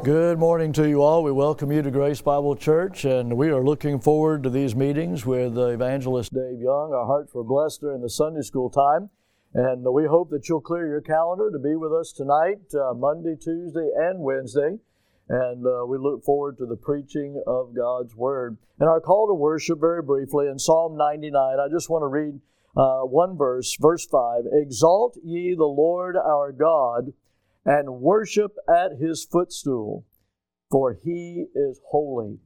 Good morning to you all. We welcome you to Grace Bible Church, and we are looking forward to these meetings with Evangelist Dave Young. Our hearts were blessed during the Sunday school time, and we hope that you'll clear your calendar to be with us tonight, Monday, Tuesday, and Wednesday, and we look forward to the preaching of God's Word. And our call to worship, very briefly, in Psalm 99, I just want to read one verse, verse 5. Exalt ye the Lord our God, and worship at His footstool, for He is holy.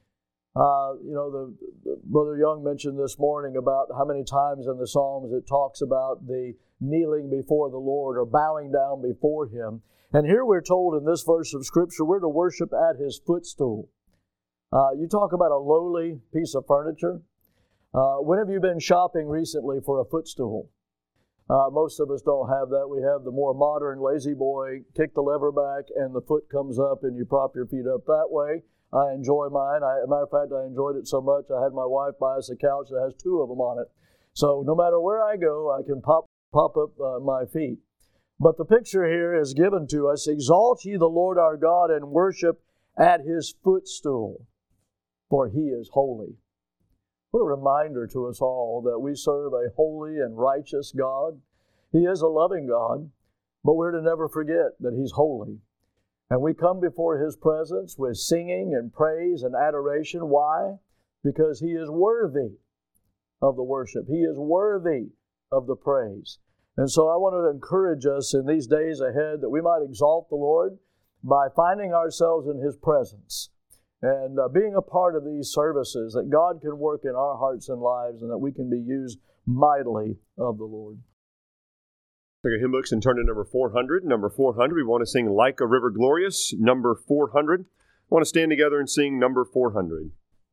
The Brother Young mentioned this morning about how many times in the Psalms it talks about the kneeling before the Lord or bowing down before Him. And here we're told in this verse of Scripture, we're to worship at His footstool. You talk about a lowly piece of furniture. When have you been shopping recently for a footstool? Most of us don't have that. We have the more modern lazy boy, kick the lever back and the foot comes up and you prop your feet up that way. I enjoy mine. As a matter of fact, I enjoyed it so much I had my wife buy us a couch that has two of them on it. So no matter where I go, I can pop up my feet. But the picture here is given to us, exalt ye the Lord our God and worship at His footstool, for He is holy. What a reminder to us all that we serve a holy and righteous God. He is a loving God, but we're to never forget that He's holy. And we come before His presence with singing and praise and adoration. Why? Because He is worthy of the worship. He is worthy of the praise. And so I want to encourage us in these days ahead that we might exalt the Lord by finding ourselves in His presence and being a part of these services, that God can work in our hearts and lives and that we can be used mightily of the Lord. Take your hymn books and turn to number 400. Number 400, we want to sing Like a River Glorious. Number 400. I want to stand together and sing number 400.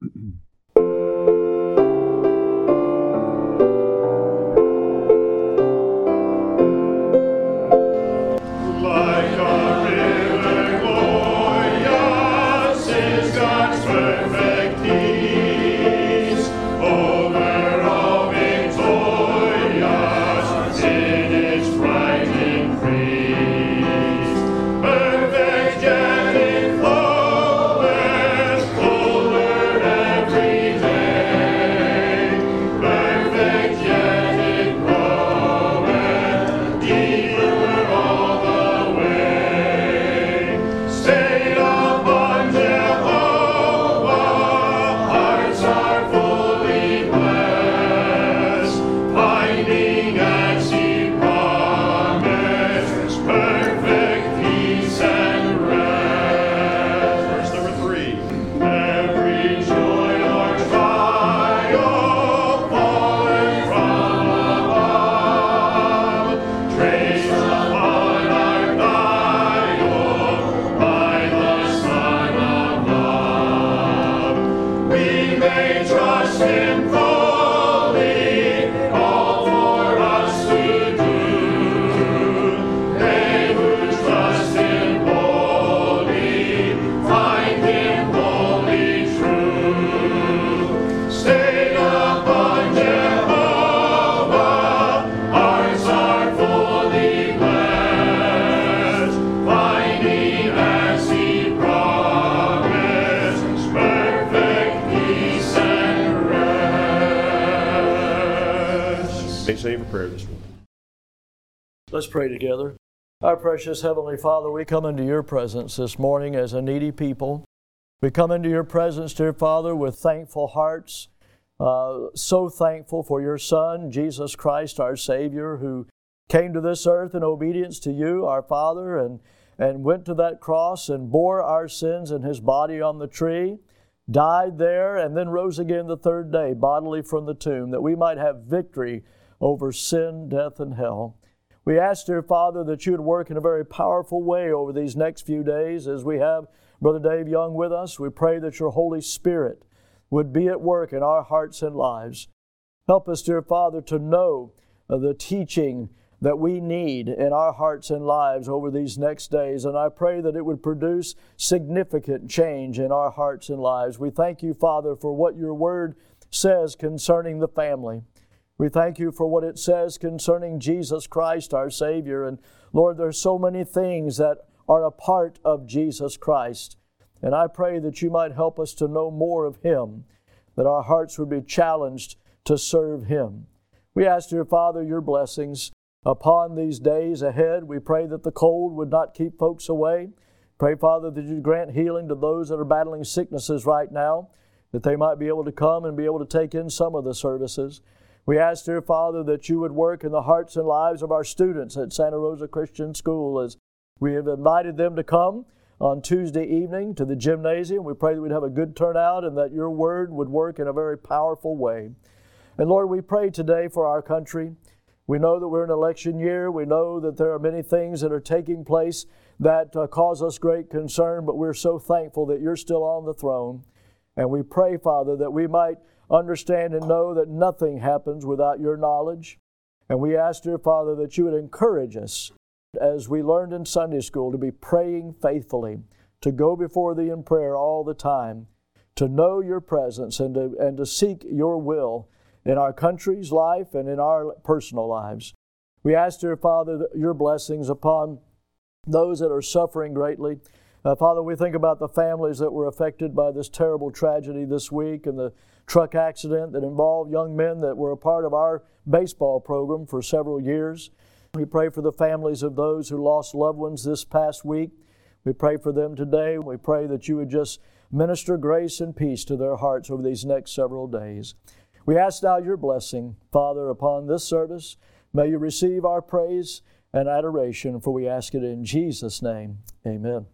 Let's pray together. Our precious Heavenly Father, we come into your presence this morning as a needy people. We come into your presence, dear Father, with thankful hearts, so thankful for your Son, Jesus Christ, our Savior, who came to this earth in obedience to you, our Father, and went to that cross and bore our sins in His body on the tree, died there, and then rose again the third day, bodily from the tomb, that we might have victory over sin, death, and hell. We ask, dear Father, that you would work in a very powerful way over these next few days as we have Brother Dave Young with us. We pray that your Holy Spirit would be at work in our hearts and lives. Help us, dear Father, to know the teaching that we need in our hearts and lives over these next days. And I pray that it would produce significant change in our hearts and lives. We thank you, Father, for what your word says concerning the family. We thank you for what it says concerning Jesus Christ, our Savior. And Lord, there's so many things that are a part of Jesus Christ. And I pray that you might help us to know more of Him, that our hearts would be challenged to serve Him. We ask, dear Father, your blessings upon these days ahead. We pray that the cold would not keep folks away. Pray, Father, that you grant healing to those that are battling sicknesses right now, that they might be able to come and be able to take in some of the services. We ask, dear Father, that you would work in the hearts and lives of our students at Santa Rosa Christian School as we have invited them to come on Tuesday evening to the gymnasium. We pray that we'd have a good turnout and that your word would work in a very powerful way. And Lord, we pray today for our country. We know that we're in an election year. We know that there are many things that are taking place that cause us great concern, but we're so thankful that you're still on the throne. And we pray, Father, that we might understand and know that nothing happens without your knowledge. And we ask, dear Father, that you would encourage us, as we learned in Sunday school, to be praying faithfully, to go before thee in prayer all the time, to know your presence and to seek your will in our country's life and in our personal lives. We ask, dear Father, your blessings upon those that are suffering greatly. Father, we think about the families that were affected by this terrible tragedy this week and the truck accident that involved young men that were a part of our baseball program for several years. We pray for the families of those who lost loved ones this past week. We pray for them today. We pray that you would just minister grace and peace to their hearts over these next several days. We ask now your blessing, Father, upon this service. May you receive our praise and adoration, for we ask it in Jesus' name. Amen.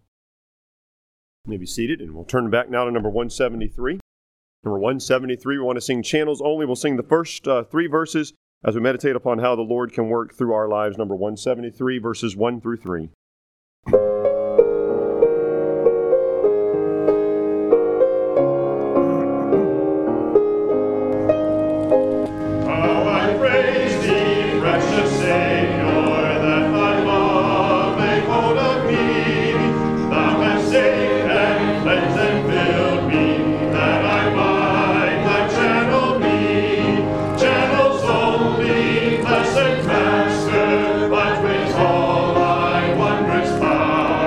You may be seated, and we'll turn back now to number 173. Number 173, we want to sing Channels Only. We'll sing the first 3 verses as we meditate upon how the Lord can work through our lives. Number 173, verses 1 through 3. Blessed Master, but with all thy wondrous power.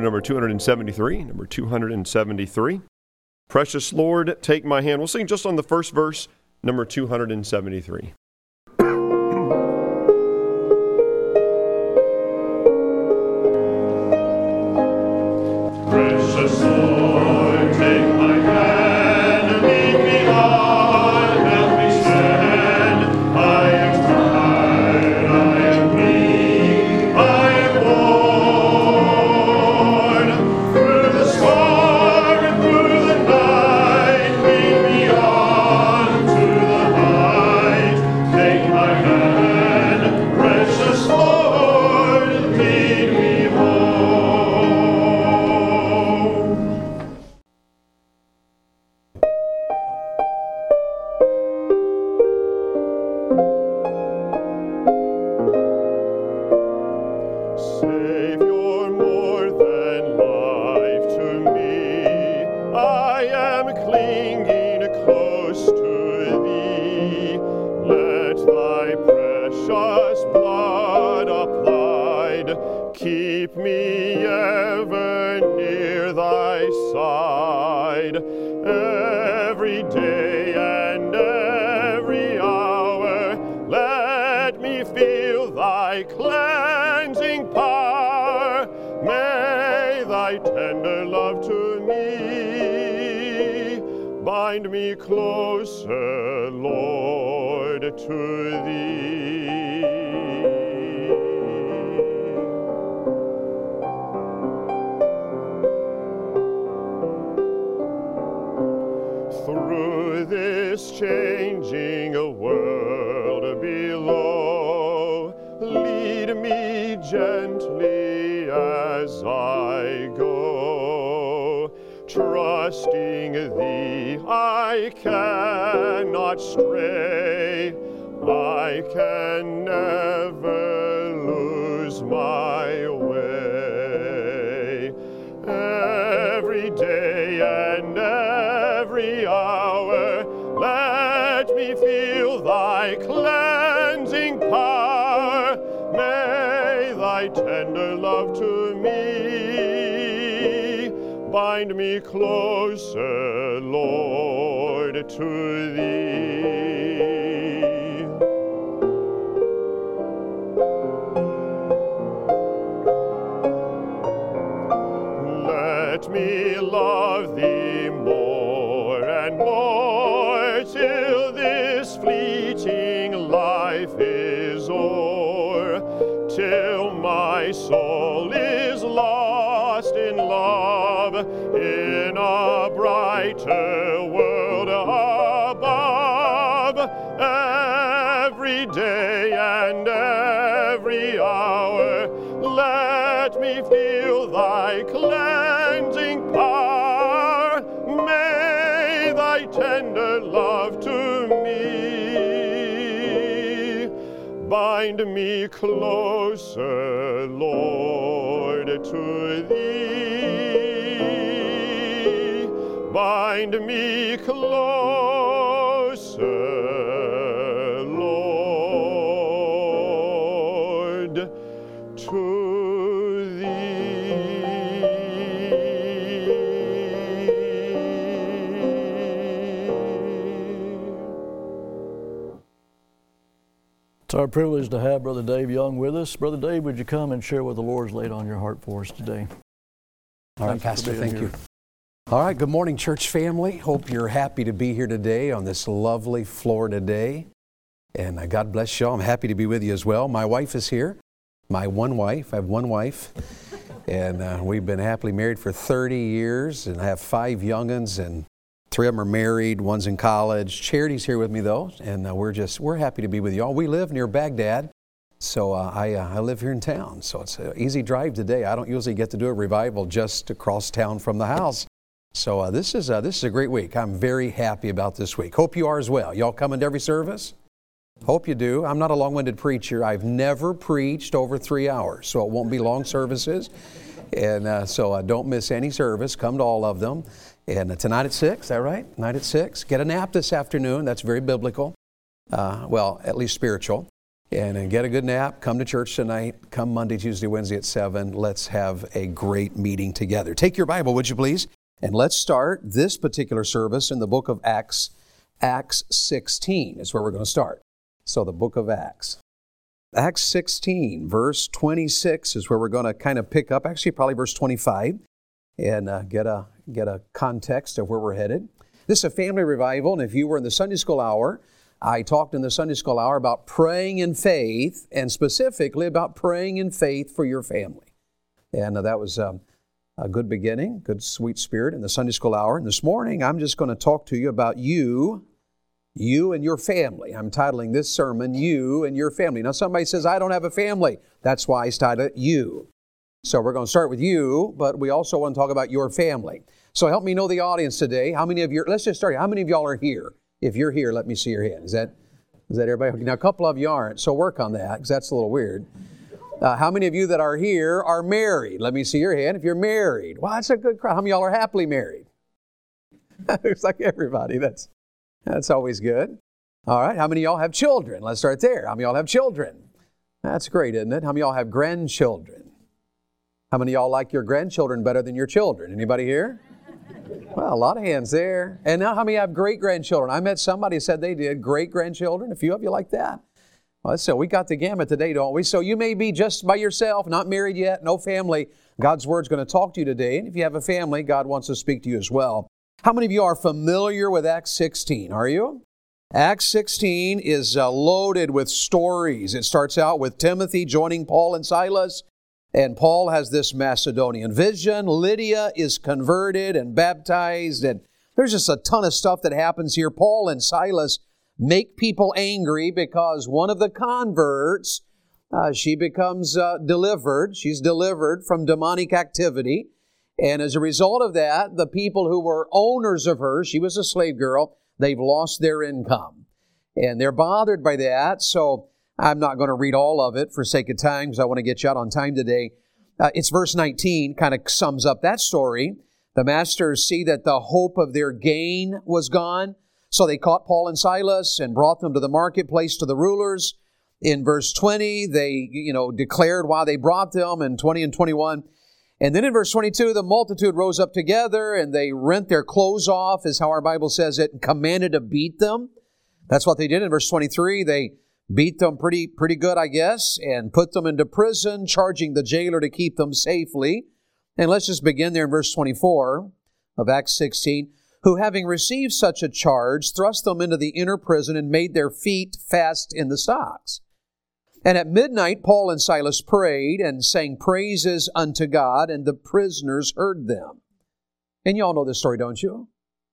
to number 273. Number 273. Precious Lord, take my hand. We'll sing just on the first verse, number 273. Precious Lord, take my hand, lead me on, help me stand. I am tired, I am weak, I am worn. Through the storm and through the night, lead me on to the light. Take my hand, precious Lord, lead me home. Savior, more than life to me, I am clinging close to thee. Let thy precious blood applied keep me ever near thy side. Every day and every hour, let me feel thy cleansing power. May thy tender love to me bind me closer, Lord, to thee. Through this changing world below, lead me gently as I go. Trusting thee, I cannot stray. I can never lose my way. Every day and every hour, let me feel thy cleansing power. May thy tender love to me bind me closer, Lord, to thee. Let me love thee more and more till this fleeting life is o'er, till my soul is lost in love in a brighter world above. Every day and every hour, let me feel thy cleansing power. May thy tender love to me bind me closer, Lord, to thee. Bind me closer, Lord, to It's our privilege to have Brother Dave Young with us. Brother Dave, would you come and share what the Lord's laid on your heart for us today? All right, Pastor, thank you. All right, good morning, church family. Hope you're happy to be here today on this lovely Florida day. And God bless you all. I'm happy to be with you as well. My wife is here. My one wife. I have one wife. And we've been happily married for 30 years. And I have 5 young'uns, and 3 of them are married. One's in college. Charity's here with me, though. And we're happy to be with you all. We live near Baghdad. So I live here in town. So it's an easy drive today. I don't usually get to do a revival just across town from the house. So this is a great week. I'm very happy about this week. Hope you are as well. Y'all coming to every service? Hope you do. I'm not a long-winded preacher. I've never preached over 3 hours, so it won't be long services. And so don't miss any service. Come to all of them. And tonight at 6, is that right? Tonight at 6. Get a nap this afternoon. That's very biblical. Well, at least spiritual. and get a good nap. Come to church tonight. Come Monday, Tuesday, Wednesday at 7. Let's have a great meeting together. Take your Bible, would you please? And let's start this particular service in the book of Acts. Acts 16 is where we're going to start. So the book of Acts. Acts 16, verse 26 is where we're going to kind of pick up. Actually, probably verse 25. And get a context of where we're headed. This is a family revival, and if you were in the Sunday school hour, I talked in the Sunday school hour about praying in faith, and specifically about praying in faith for your family. And that was a good beginning, good sweet spirit in the Sunday school hour. And this morning, I'm just going to talk to you about you and your family. I'm titling this sermon, You and Your Family. Now, somebody says, I don't have a family. That's why I titled it You. So we're going to start with you, but we also want to talk about your family. So help me know the audience today. How many of you, let's just start. How many of y'all are here? If you're here, let me see your hand. Is that everybody? Now, a couple of you aren't, so work on that, because that's a little weird. How many of you that are here are married? Let me see your hand if you're married. Well, that's a good crowd. How many of y'all are happily married? It's like everybody. That's always good. All right. How many of y'all have children? Let's start there. How many of y'all have children? That's great, isn't it? How many of y'all have grandchildren? How many of y'all like your grandchildren better than your children? Anybody here? Well, a lot of hands there. And now how many have great-grandchildren? I met somebody who said they did. Great-grandchildren? A few of you like that? Well, so we got the gamut today, don't we? So you may be just by yourself, not married yet, no family. God's Word's going to talk to you today. And if you have a family, God wants to speak to you as well. How many of you are familiar with Acts 16? Are you? Acts 16 is loaded with stories. It starts out with Timothy joining Paul and Silas. And Paul has this Macedonian vision. Lydia is converted and baptized. And there's just a ton of stuff that happens here. Paul and Silas make people angry because one of the converts, she becomes delivered. She's delivered from demonic activity. And as a result of that, the people who were owners of her, she was a slave girl, they've lost their income. And they're bothered by that. So I'm not going to read all of it for sake of time because I want to get you out on time today. It's verse 19, kind of sums up that story. The masters see that the hope of their gain was gone. So they caught Paul and Silas and brought them to the marketplace to the rulers. In verse 20, they declared why they brought them, in 20 and 21. And then in verse 22, the multitude rose up together and they rent their clothes off, is how our Bible says it, and commanded to beat them. That's what they did. In verse 23, they beat them pretty good, I guess, and put them into prison, charging the jailer to keep them safely. And let's just begin there in verse 24 of Acts 16. Who, having received such a charge, thrust them into the inner prison and made their feet fast in the stocks. And at midnight, Paul and Silas prayed and sang praises unto God, and the prisoners heard them. And you all know this story, don't you?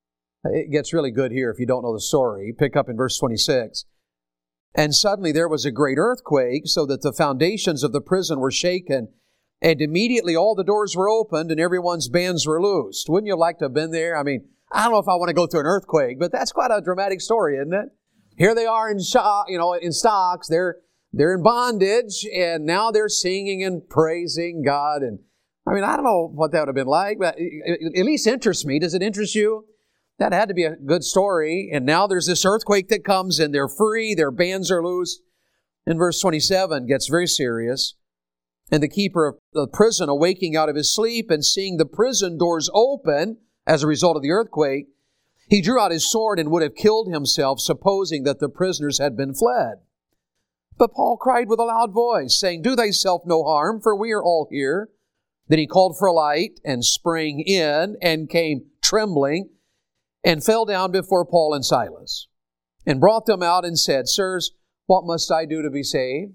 It gets really good here if you don't know the story. Pick up in verse 26. And suddenly there was a great earthquake, so that the foundations of the prison were shaken. And immediately all the doors were opened and everyone's bands were loosed. Wouldn't you like to have been there? I mean, I don't know if I want to go through an earthquake, but that's quite a dramatic story, isn't it? Here they are in stocks. They're in bondage, and now they're singing and praising God. And I mean, I don't know what that would have been like, but it at least interests me. Does it interest you? That had to be a good story. And now there's this earthquake that comes, and they're free. Their bands are loose. And verse 27 gets very serious. And the keeper of the prison, awaking out of his sleep and seeing the prison doors open as a result of the earthquake, he drew out his sword and would have killed himself, supposing that the prisoners had been fled. But Paul cried with a loud voice, saying, Do thyself no harm, for we are all here. Then he called for a light and sprang in and came trembling and fell down before Paul and Silas and brought them out and said, Sirs, what must I do to be saved?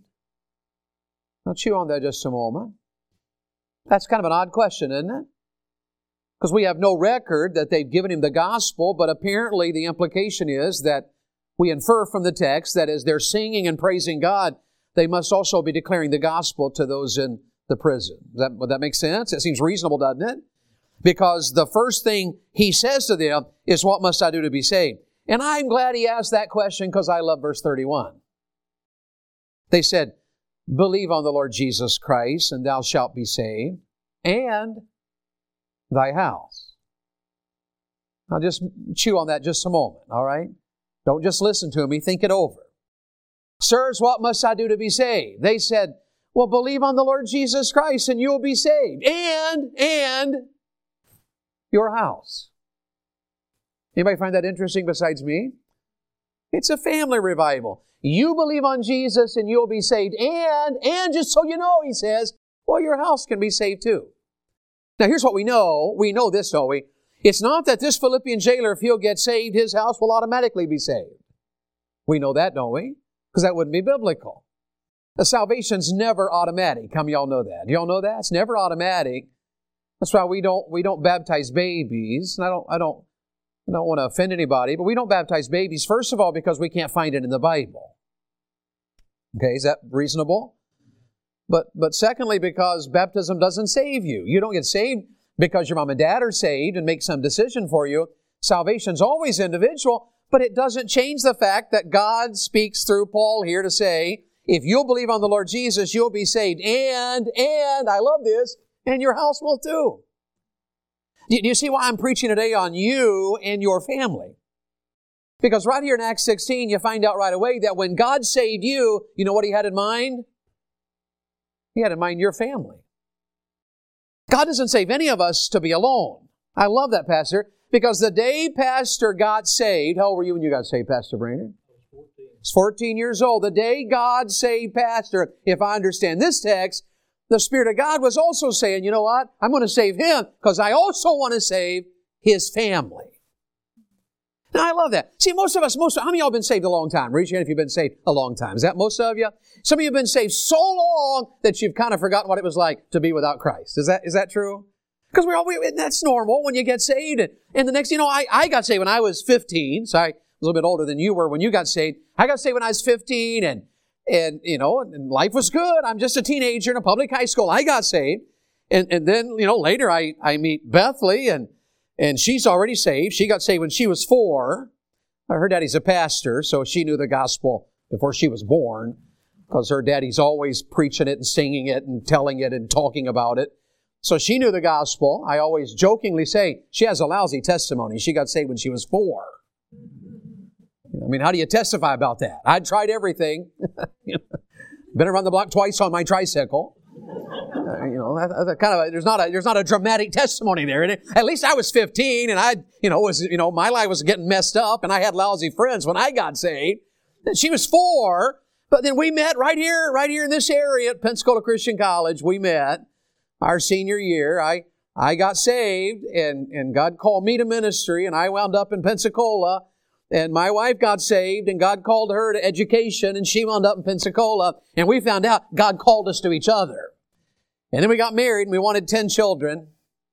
Now chew on that just a moment. That's kind of an odd question, isn't it? Because we have no record that they've given him the gospel, but apparently the implication is that we infer from the text that as they're singing and praising God, they must also be declaring the gospel to those in the prison. Would that make sense? It seems reasonable, doesn't it? Because the first thing he says to them is, what must I do to be saved? And I'm glad he asked that question because I love verse 31. They said, Believe on the Lord Jesus Christ, and thou shalt be saved, and thy house. Now just chew on that just a moment, all right? Don't just listen to me, think it over. Sirs, what must I do to be saved? They said, well, believe on the Lord Jesus Christ and you will be saved. And your house. Anybody find that interesting besides me? It's a family revival. You believe on Jesus and you'll be saved. And just so you know, he says, well, your house can be saved too. Now here's what we know. We know this, don't we? It's not that this Philippian jailer, if he'll get saved, his house will automatically be saved. We know that, don't we? Because that wouldn't be biblical. The salvation's never automatic. How many of y'all know that? Do y'all know that? It's never automatic. That's why we don't baptize babies. And I don't want to offend anybody, but we don't baptize babies, first of all, because we can't find it in the Bible. Okay, is that reasonable? But secondly, because baptism doesn't save you. You don't get saved because your mom and dad are saved and make some decision for you. Salvation's always individual, but it doesn't change the fact that God speaks through Paul here to say, if you'll believe on the Lord Jesus, you'll be saved. And, I love this, and your house will too. Do you see why I'm preaching today on you and your family? Because right here in Acts 16, you find out right away that when God saved you, you know what He had in mind? He had in mind your family. God doesn't save any of us to be alone. I love that, Pastor, because the day Pastor got saved, how old were you when you got saved, Pastor Brainerd? I was 14. I was 14 years old. The day God saved Pastor, if I understand this text, the Spirit of God was also saying, you know what? I'm going to save him because I also want to save his family. Now, I love that. See, how many of y'all have been saved a long time? Raise your hand if you've been saved a long time. Is that most of you? Some of you have been saved so long that you've kind of forgotten what it was like to be without Christ. Is that true? Because that's normal when you get saved. And the next, I got saved when I was 15. So I was a little bit older than you were when you got saved. I got saved when I was 15 and life was good. I'm just a teenager in a public high school. I got saved. And then, later I meet Bethany and she's already saved. She got saved when she was 4. Her daddy's a pastor, so she knew the gospel before she was born because her daddy's always preaching it and singing it and telling it and talking about it. So she knew the gospel. I always jokingly say she has a lousy testimony. She got saved when she was 4. I mean, how do you testify about that? I'd tried everything. Been around the block twice on my tricycle. There's not a dramatic testimony there. And at least I was 15 and my life was getting messed up and I had lousy friends when I got saved. And she was 4, but then we met right here in this area at Pensacola Christian College. We met our senior year. I got saved and God called me to ministry and I wound up in Pensacola. And my wife got saved, and God called her to education, and she wound up in Pensacola. And we found out God called us to each other. And then we got married, and we wanted 10 children.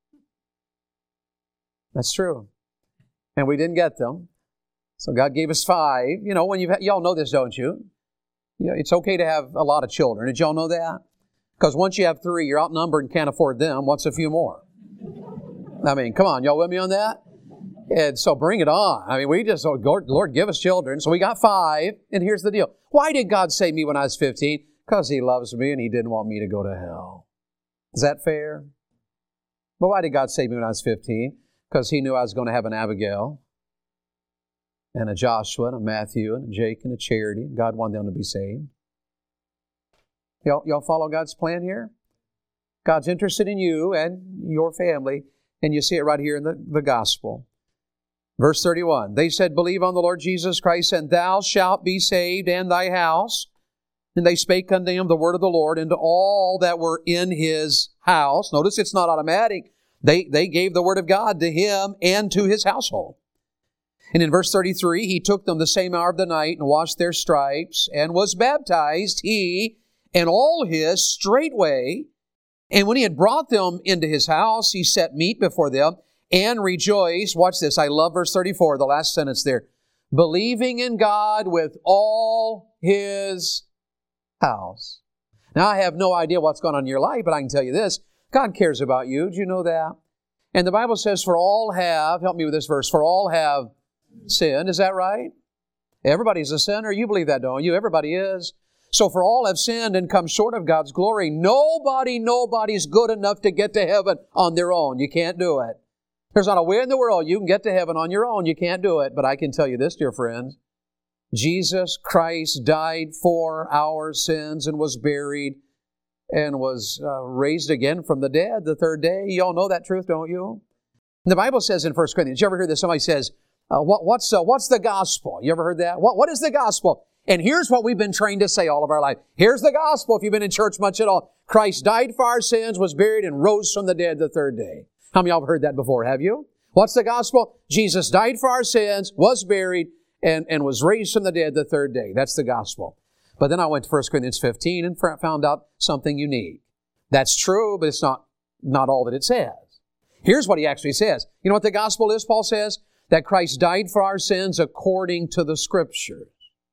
That's true. And we didn't get them. So God gave us 5. Y'all know this, don't you? It's okay to have a lot of children. Did y'all know that? Because once you have 3, you're outnumbered and can't afford them. What's a few more? I mean, come on, y'all with me on that? And so bring it on. I mean, Lord, give us children. So we got 5. And here's the deal. Why did God save me when I was 15? Because He loves me and He didn't want me to go to hell. Is that fair? But why did God save me when I was 15? Because He knew I was going to have an Abigail and a Joshua and a Matthew and a Jake and a Charity. God wanted them to be saved. Y'all follow God's plan here? God's interested in you and your family. And you see it right here in the gospel. Verse 31, they said, believe on the Lord Jesus Christ, and thou shalt be saved, and thy house. And they spake unto him the word of the Lord, and to all that were in his house. Notice it's not automatic. They gave the word of God to him and to his household. And in verse 33, he took them the same hour of the night, and washed their stripes, and was baptized, he and all his straightway. And when he had brought them into his house, he set meat before them, and rejoiced, watch this, I love verse 34, the last sentence there, believing in God with all his house. Now, I have no idea what's going on in your life, but I can tell you this, God cares about you. Do you know that? And the Bible says, for all have, help me with this verse, for all have sinned. Is that right? Everybody's a sinner. You believe that, don't you? Everybody is. So for all have sinned and come short of God's glory. Nobody's good enough to get to heaven on their own. You can't do it. There's not a way in the world you can get to heaven on your own. You can't do it. But I can tell you this, dear friends, Jesus Christ died for our sins and was buried and was raised again from the dead the third day. You all know that truth, don't you? And the Bible says in 1 Corinthians, you ever hear this? Somebody says, what's the gospel? You ever heard that? What is the gospel? And here's what we've been trained to say all of our life. Here's the gospel if you've been in church much at all. Christ died for our sins, was buried, and rose from the dead the third day. How many of y'all have heard that before, have you? What's the gospel? Jesus died for our sins, was buried, and was raised from the dead the third day. That's the gospel. But then I went to 1 Corinthians 15 and found out something unique. That's true, but it's not all that it says. Here's what he actually says. You know what the gospel is, Paul says? That Christ died for our sins according to the Scriptures.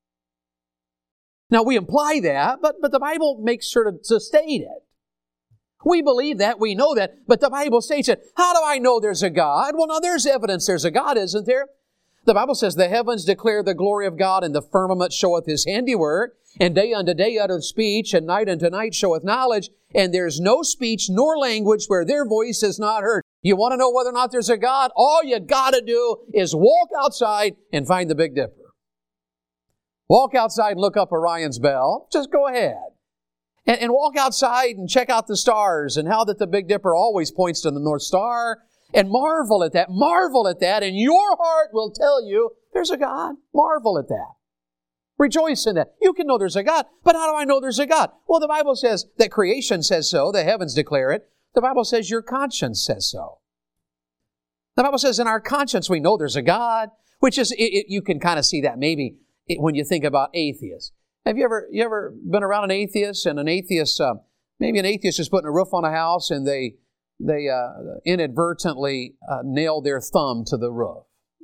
Now, we imply that, but the Bible makes sure to state it. We believe that, we know that, but the Bible states it. How do I know there's a God? Well, now there's evidence there's a God, isn't there? The Bible says, the heavens declare the glory of God, and the firmament showeth His handiwork, and day unto day uttereth speech, and night unto night showeth knowledge, and there's no speech nor language where their voice is not heard. You want to know whether or not there's a God? All you got to do is walk outside and find the Big Dipper. Walk outside and look up Orion's belt. Just go ahead. And walk outside and check out the stars and how that the Big Dipper always points to the North Star. And marvel at that. Marvel at that. And your heart will tell you there's a God. Marvel at that. Rejoice in that. You can know there's a God. But how do I know there's a God? Well, the Bible says that creation says so. The heavens declare it. The Bible says your conscience says so. The Bible says in our conscience we know there's a God, which is, you can kind of see that maybe when you think about atheists. Have you ever been around an atheist, and maybe an atheist is putting a roof on a house and they inadvertently nail their thumb to the roof?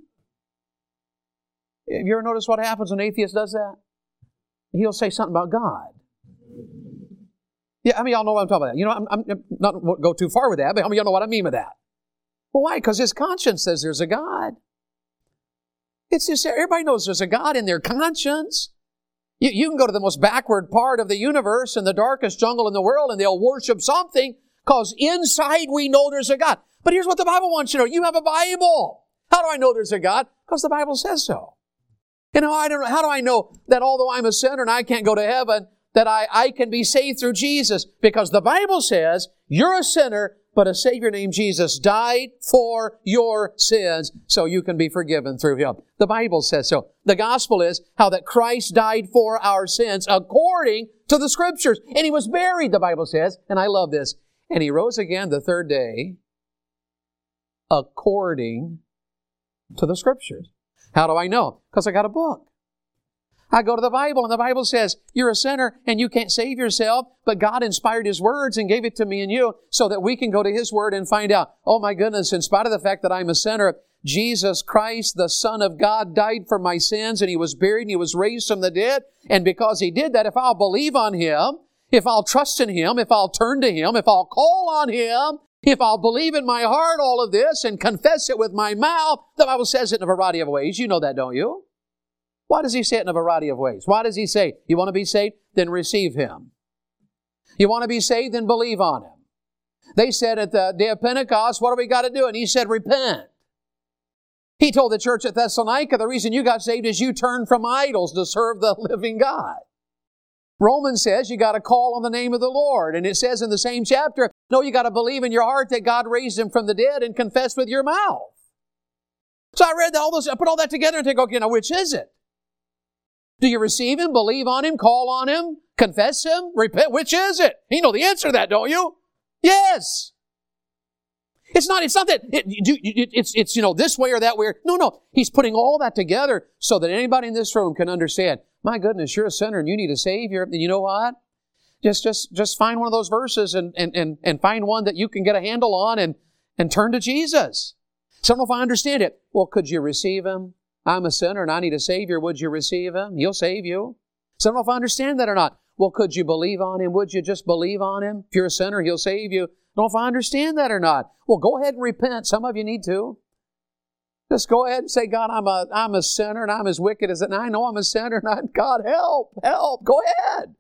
Have you ever noticed what happens when an atheist does that? He'll say something about God. Yeah, I mean, y'all know what I'm talking about. You know, I'm not going to go too far with that, but y'all know what I mean with that. Well, why? Because his conscience says there's a God. It's just, everybody knows there's a God in their conscience. You can go to the most backward part of the universe and the darkest jungle in the world, and they'll worship something, because inside we know there's a God. But here's what the Bible wants you to know. You have a Bible. How do I know there's a God? Because the Bible says so. And how do I know that although I'm a sinner and I can't go to heaven, that I can be saved through Jesus? Because the Bible says you're a sinner, but a Savior named Jesus died for your sins so you can be forgiven through Him. The Bible says so. The gospel is how that Christ died for our sins according to the Scriptures. And He was buried, the Bible says, and I love this, and He rose again the third day according to the Scriptures. How do I know? Because I got a book. I go to the Bible, and the Bible says, you're a sinner and you can't save yourself, but God inspired His words and gave it to me and you so that we can go to His Word and find out, oh my goodness, in spite of the fact that I'm a sinner, Jesus Christ, the Son of God, died for my sins, and He was buried and He was raised from the dead. And because He did that, if I'll believe on Him, if I'll trust in Him, if I'll turn to Him, if I'll call on Him, if I'll believe in my heart all of this and confess it with my mouth, the Bible says it in a variety of ways. You know that, don't you? Why does He say it in a variety of ways? Why does He say, you want to be saved? Then receive Him. You want to be saved? Then believe on Him. They said at the day of Pentecost, what do we got to do? And He said, repent. He told the church at Thessalonica, the reason you got saved is you turned from idols to serve the living God. Romans says you got to call on the name of the Lord. And it says in the same chapter, no, you got to believe in your heart that God raised Him from the dead and confess with your mouth. So I read all those, I put all that together and think, okay, now which is it? Do you receive Him, believe on Him, call on Him, confess Him, repent? Which is it? You know the answer to that, don't you? Yes. It's not that it's this way or that way. No. He's putting all that together so that anybody in this room can understand, my goodness, you're a sinner and you need a Savior. And you know what? Just find one of those verses and find one that you can get a handle on and turn to Jesus. So I don't know if I understand it. Well, could you receive Him? I'm a sinner and I need a Savior. Would you receive Him? He'll save you. So I don't know if I understand that or not. Well, could you believe on Him? Would you just believe on Him? If you're a sinner, He'll save you. I don't know if I understand that or not. Well, go ahead and repent. Some of you need to. Just go ahead and say, God, I'm a sinner and I'm as wicked as it. And I know I'm a sinner and God, help. Go ahead.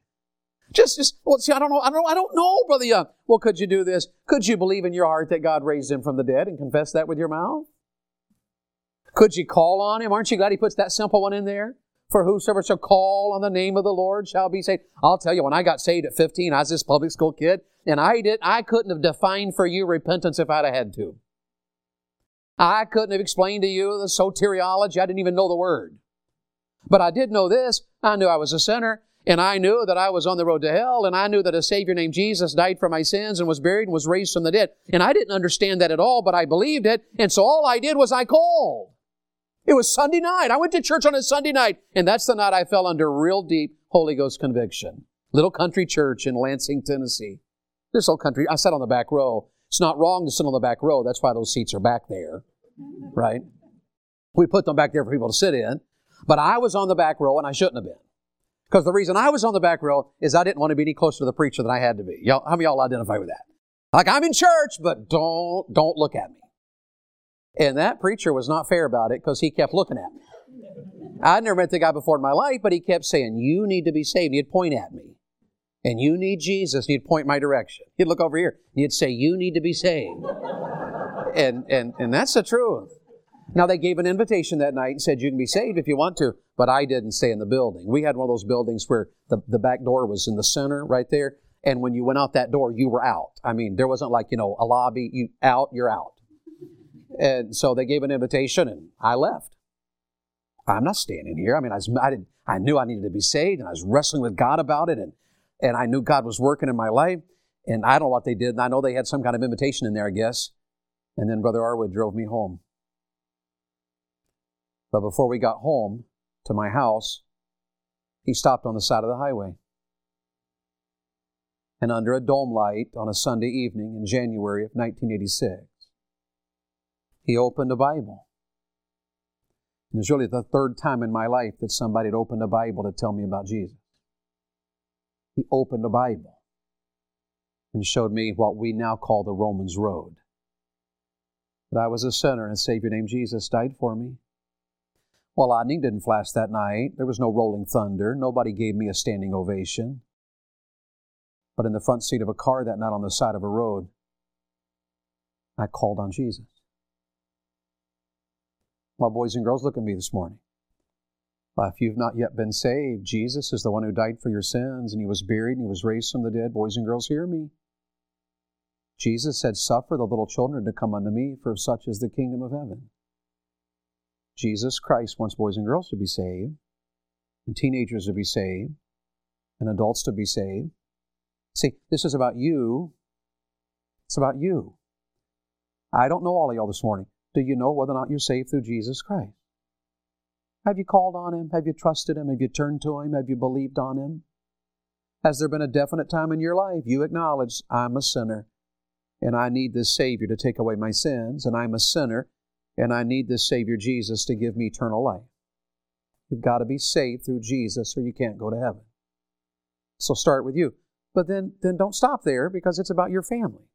Well, see, I don't know, Brother Young. Well, could you do this? Could you believe in your heart that God raised Him from the dead and confess that with your mouth? Could you call on Him? Aren't you glad He puts that simple one in there? For whosoever shall call on the name of the Lord shall be saved. I'll tell you, when I got saved at 15, I was this public school kid, and I couldn't have defined for you repentance if I'd have had to. I couldn't have explained to you the soteriology. I didn't even know the word. But I did know this. I knew I was a sinner, and I knew that I was on the road to hell, and I knew that a Savior named Jesus died for my sins and was buried and was raised from the dead. And I didn't understand that at all, but I believed it, and so all I did was I called. It was Sunday night. I went to church on a Sunday night, and that's the night I fell under real deep Holy Ghost conviction. Little country church in Lansing, Tennessee. This old country, I sat on the back row. It's not wrong to sit on the back row. That's why those seats are back there, right? We put them back there for people to sit in. But I was on the back row, and I shouldn't have been. Because the reason I was on the back row is I didn't want to be any closer to the preacher than I had to be. How many of y'all identify with that? Like, I'm in church, but don't look at me. And that preacher was not fair about it because he kept looking at me. I'd never met the guy before in my life, but he kept saying, you need to be saved. He'd point at me. And you need Jesus. He'd point my direction. He'd look over here. He'd say, you need to be saved. And that's the truth. Now, they gave an invitation that night and said, you can be saved if you want to, but I didn't stay in the building. We had one of those buildings where the back door was in the center right there, and when you went out that door, you were out. I mean, there wasn't like, a lobby, you're out. And so they gave an invitation, and I left. I'm not standing here. I mean, I knew I needed to be saved, and I was wrestling with God about it, and I knew God was working in my life, and I don't know what they did, and I know they had some kind of invitation in there, I guess. And then Brother Arwood drove me home. But before we got home to my house, he stopped on the side of the highway. And under a dome light on a Sunday evening in January of 1986, he opened a Bible. And it was really the third time in my life that somebody had opened a Bible to tell me about Jesus. He opened a Bible and showed me what we now call the Romans Road. That I was a sinner and a Savior named Jesus died for me. Well, lightning didn't flash that night. There was no rolling thunder. Nobody gave me a standing ovation. But in the front seat of a car that night on the side of a road, I called on Jesus. My boys and girls, look at me this morning. If you've not yet been saved, Jesus is the one who died for your sins, and He was buried, and He was raised from the dead. Boys and girls, hear me. Jesus said, suffer the little children to come unto me, for such is the kingdom of heaven. Jesus Christ wants boys and girls to be saved, and teenagers to be saved, and adults to be saved. See, this is about you. It's about you. I don't know all of y'all this morning. Do you know whether or not you're saved through Jesus Christ? Have you called on Him? Have you trusted Him? Have you turned to Him? Have you believed on Him? Has there been a definite time in your life you acknowledge, I'm a sinner, and I need this Savior to take away my sins, and I'm a sinner, and I need this Savior Jesus to give me eternal life? You've got to be saved through Jesus or you can't go to heaven. So start with you. But then don't stop there, because it's about your family.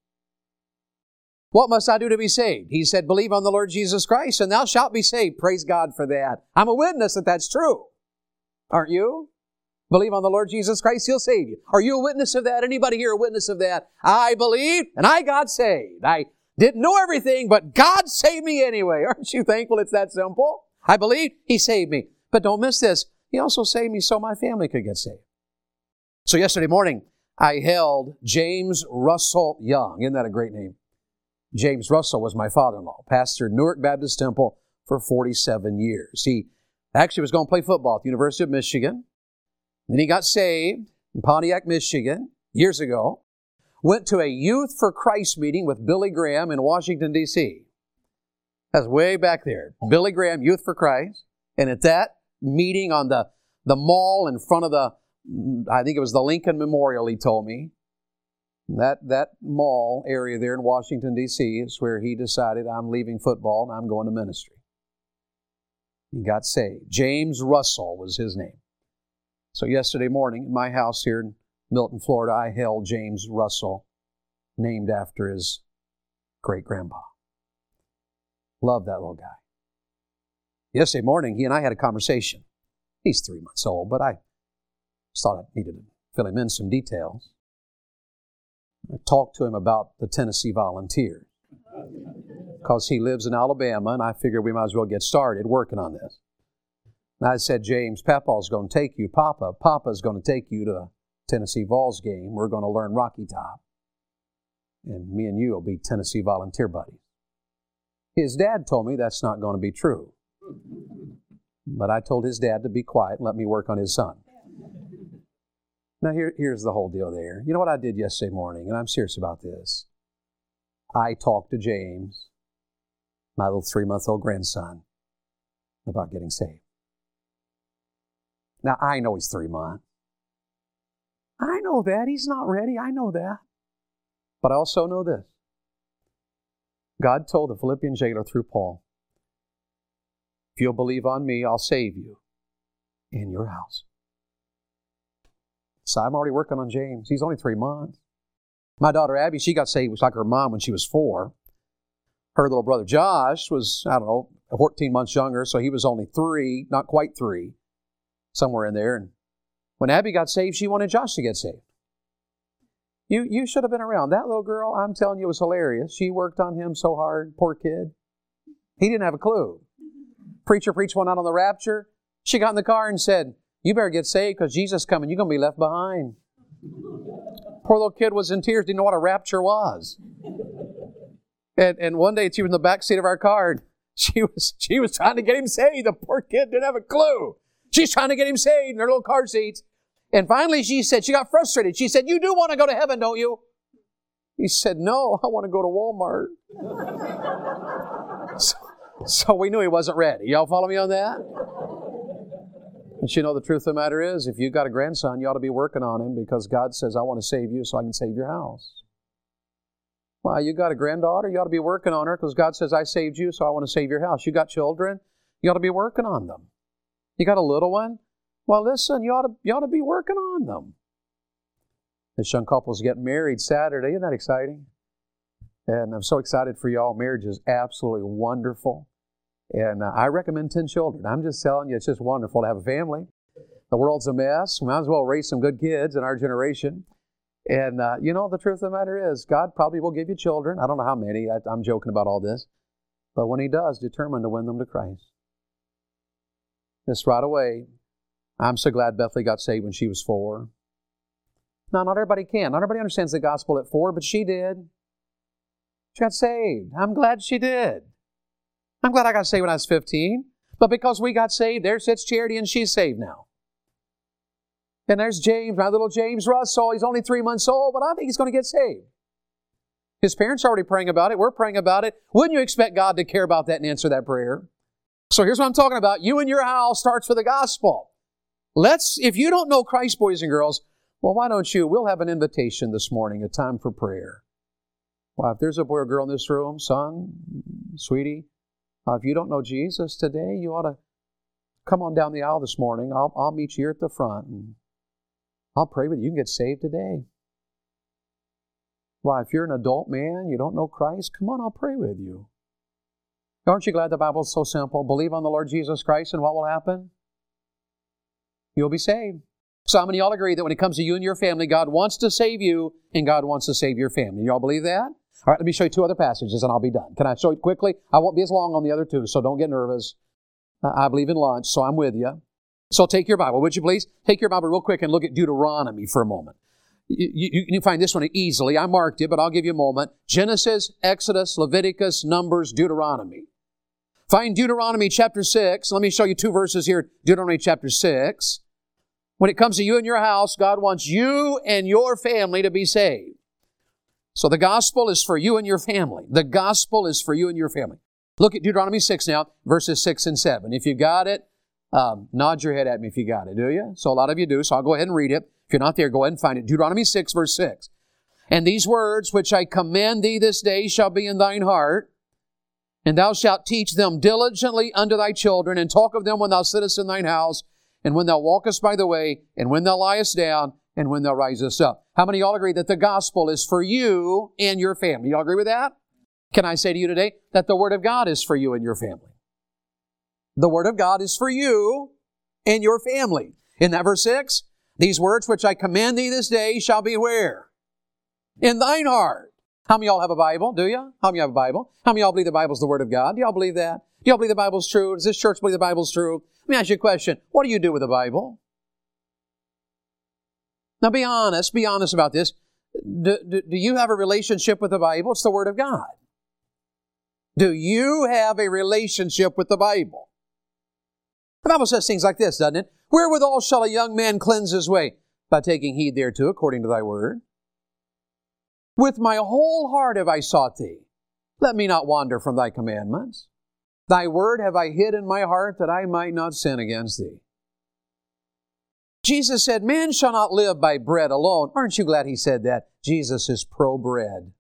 What must I do to be saved? He said, believe on the Lord Jesus Christ and thou shalt be saved. Praise God for that. I'm a witness that that's true. Aren't you? Believe on the Lord Jesus Christ, He'll save you. Are you a witness of that? Anybody here a witness of that? I believed and I got saved. I didn't know everything, but God saved me anyway. Aren't you thankful it's that simple? I believe He saved me. But don't miss this. He also saved me so my family could get saved. So yesterday morning, I held James Russell Young. Isn't that a great name? James Russell was my father-in-law, pastored Newark Baptist Temple for 47 years. He actually was going to play football at the University of Michigan. Then he got saved in Pontiac, Michigan, years ago. Went to a Youth for Christ meeting with Billy Graham in Washington, D.C. That's way back there. Billy Graham, Youth for Christ. And at that meeting on the mall in front of I think it was the Lincoln Memorial, he told me. That mall area there in Washington, D.C. is where he decided, I'm leaving football and I'm going to ministry. He got saved. James Russell was his name. So yesterday morning in my house here in Milton, Florida, I held James Russell, named after his great-grandpa. Love that little guy. Yesterday morning, he and I had a conversation. He's 3 months old, but I just thought I needed to fill him in some details. I talked to him about the Tennessee Volunteers because he lives in Alabama, and I figured we might as well get started working on this. And I said, James, Papa's going to take you. Papa's going to take you to a Tennessee Vols game. We're going to learn Rocky Top. And me and you will be Tennessee volunteer buddies. His dad told me that's not going to be true. But I told his dad to be quiet and let me work on his son. Now here's the whole deal there. You know what I did yesterday morning, and I'm serious about this. I talked to James, my little 3-month-old grandson, about getting saved. Now, I know he's 3 months. I know that. He's not ready. I know that. But I also know this. God told the Philippian jailer through Paul, if you'll believe on me, I'll save you in your house. So I'm already working on James. He's only 3 months. My daughter Abby, she got saved, was like her mom when she was 4. Her little brother Josh was, 14 months younger, so he was only 3, not quite 3. Somewhere in there. And when Abby got saved, she wanted Josh to get saved. You should have been around. That little girl, I'm telling you, was hilarious. She worked on him so hard. Poor kid. He didn't have a clue. Preacher preached one out on the rapture. She got in the car and said, you better get saved because Jesus is coming. You're going to be left behind. Poor little kid was in tears. Didn't know what a rapture was. And one day she was in the back seat of our car. She was trying to get him saved. The poor kid didn't have a clue. She's trying to get him saved in their little car seats. And finally she got frustrated. She said, you do want to go to heaven, don't you? He said, no, I want to go to Walmart. So we knew he wasn't ready. Y'all follow me on that? But you know, the truth of the matter is, if you've got a grandson, you ought to be working on him because God says, I want to save you so I can save your house. Well, you got a granddaughter, you ought to be working on her because God says, I saved you so I want to save your house. You got children, you ought to be working on them. You got a little one? Well, listen, you ought to be working on them. This young couple's getting married Saturday. Isn't that exciting? And I'm so excited for y'all. Marriage is absolutely wonderful. And I recommend 10 children. I'm just telling you, it's just wonderful to have a family. The world's a mess. We might as well raise some good kids in our generation. And, the truth of the matter is, God probably will give you children. I don't know how many. I'm joking about all this. But when He does, determined to win them to Christ. Just right away, I'm so glad Bethany got saved when she was 4. Now, not everybody can. Not everybody understands the gospel at 4, but she did. She got saved. I'm glad she did. I'm glad I got saved when I was 15. But because we got saved, there sits Charity and she's saved now. And there's James, my little James Russell. He's only 3 months old, but I think he's going to get saved. His parents are already praying about it. We're praying about it. Wouldn't you expect God to care about that and answer that prayer? So here's what I'm talking about. You and your house starts with the gospel. If you don't know Christ, boys and girls, well, why don't you? We'll have an invitation this morning, a time for prayer. Well, if there's a boy or girl in this room, son, sweetie, if you don't know Jesus today, you ought to come on down the aisle this morning. I'll meet you here at the front, and I'll pray with you. You can get saved today. Well, if you're an adult man, you don't know Christ, come on, I'll pray with you. Aren't you glad the Bible's so simple? Believe on the Lord Jesus Christ, and what will happen? You'll be saved. So how many of y'all agree that when it comes to you and your family, God wants to save you, and God wants to save your family? Y'all believe that? All right, let me show you 2 other passages, and I'll be done. Can I show you quickly? I won't be as long on the other 2, so don't get nervous. I believe in lunch, so I'm with you. So take your Bible, would you please? Take your Bible real quick and look at Deuteronomy for a moment. You can find this one easily. I marked it, but I'll give you a moment. Genesis, Exodus, Leviticus, Numbers, Deuteronomy. Find Deuteronomy chapter 6. Let me show you 2 verses here. Deuteronomy chapter 6. When it comes to you and your house, God wants you and your family to be saved. So the gospel is for you and your family. The gospel is for you and your family. Look at Deuteronomy 6 now, verses 6 and 7. If you got it, nod your head at me if you got it, do you? So a lot of you do, so I'll go ahead and read it. If you're not there, go ahead and find it. Deuteronomy 6, verse 6. And these words which I command thee this day shall be in thine heart, and thou shalt teach them diligently unto thy children, and talk of them when thou sittest in thine house, and when thou walkest by the way, and when thou liest down, and when thou risest up. How many of y'all agree that the gospel is for you and your family? Y'all agree with that? Can I say to you today that the Word of God is for you and your family? The Word of God is for you and your family. In that verse 6, these words which I command thee this day shall be where? In thine heart. How many of y'all have a Bible? Do you? How many of y'all have a Bible? How many of y'all believe the Bible is the Word of God? Do y'all believe that? You all believe the Bible's true? Does this church believe the Bible's true? Let me ask you a question. What do you do with the Bible? Now be honest about this. Do you have a relationship with the Bible? It's the Word of God. Do you have a relationship with the Bible? The Bible says things like this, doesn't it? Wherewithal shall a young man cleanse his way? By taking heed thereto, according to thy word. With my whole heart have I sought thee. Let me not wander from thy commandments. Thy word have I hid in my heart, that I might not sin against thee. Jesus said, man shall not live by bread alone. Aren't you glad He said that? Jesus is pro-bread.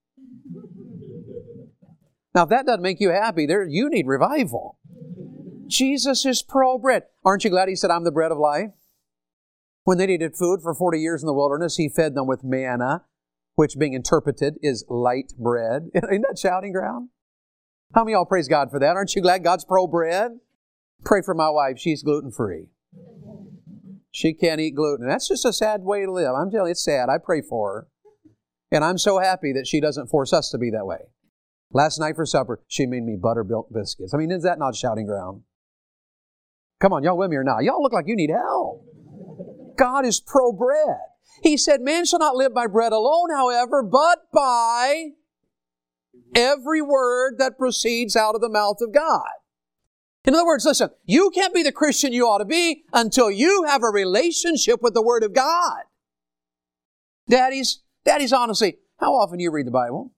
Now, if that doesn't make you happy, you need revival. Jesus is pro-bread. Aren't you glad He said, I'm the bread of life? When they needed food for 40 years in the wilderness, He fed them with manna, which being interpreted is light bread. Isn't that shouting ground? How many of y'all praise God for that? Aren't you glad God's pro-bread? Pray for my wife. She's gluten-free. She can't eat gluten. That's just a sad way to live. I'm telling you, it's sad. I pray for her. And I'm so happy that she doesn't force us to be that way. Last night for supper, she made me buttermilk biscuits. I mean, is that not shouting ground? Come on, y'all with me or not? Y'all look like you need help. God is pro-bread. He said, man shall not live by bread alone, however, but by every word that proceeds out of the mouth of God. In other words, listen, you can't be the Christian you ought to be until you have a relationship with the Word of God. Daddies, honestly, how often do you read the Bible?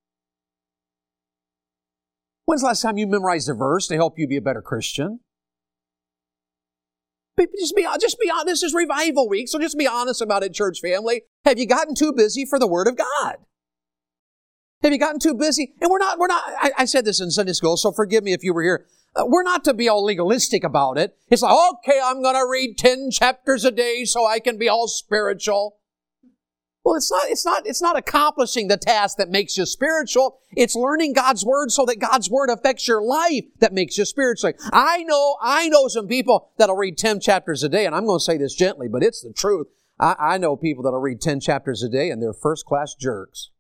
When's the last time you memorized a verse to help you be a better Christian? Just be honest. This is revival week, so just be honest about it, church family. Have you gotten too busy for the Word of God? Have you gotten too busy? And we're not, I said this in Sunday school, so forgive me if you were here. We're not to be all legalistic about it. It's like, okay, I'm going to read 10 chapters a day so I can be all spiritual. Well, it's not accomplishing the task that makes you spiritual. It's learning God's Word so that God's Word affects your life that makes you spiritual. I know some people that'll read 10 chapters a day, and I'm going to say this gently, but it's the truth. I know people that'll read 10 chapters a day and they're first-class jerks.